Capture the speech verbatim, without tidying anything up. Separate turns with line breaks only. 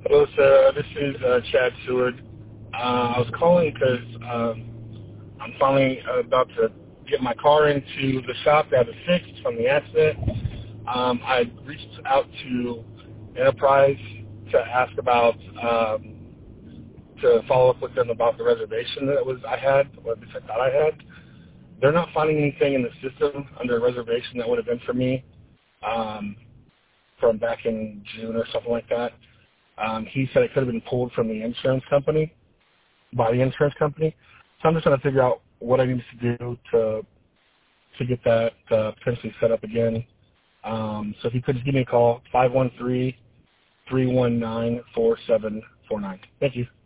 Hello, sir. This is uh, Chad Seward. Uh, I was calling because um, I'm finally about to get my car into the shop to have it fixed from the accident. Um, I reached out to Enterprise to ask about, um, to follow up with them about the reservation that was I had, or at least I thought I had. They're not finding anything in the system under a reservation that would have been for me um, from back in June or something like that. Um, he said it could have been pulled from the insurance company, by the insurance company. So I'm just trying to figure out what I need to do to to get that uh, potentially set up again. Um, so if you could just give me a call, five one three, three one nine, four seven four nine. Thank you.